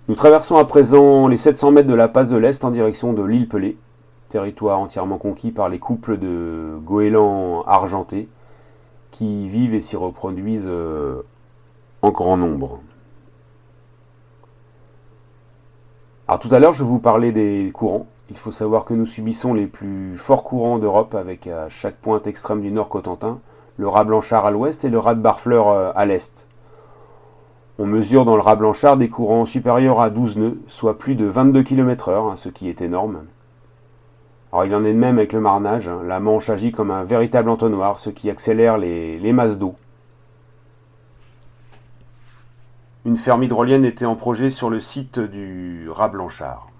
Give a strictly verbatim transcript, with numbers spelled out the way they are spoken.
Nous traversons à présent les sept cents mètres de la passe de l'Est en direction de l'île Pelée, territoire entièrement conquis par les couples de goélands argentés qui vivent et s'y reproduisent euh, en grand nombre. Alors tout à l'heure, je vous parlais des courants. Il faut savoir que nous subissons les plus forts courants d'Europe avec à chaque pointe extrême du nord Cotentin, le raz Blanchard à l'ouest et le raz de Barfleur euh, à l'est. On mesure dans le raz Blanchard des courants supérieurs à douze nœuds, soit plus de vingt-deux kilomètres heure, hein, ce qui est énorme. Alors il en est de même avec le marnage, hein. La Manche agit comme un véritable entonnoir, ce qui accélère les, les masses d'eau. Une ferme hydrolienne était en projet sur le site du raz Blanchard.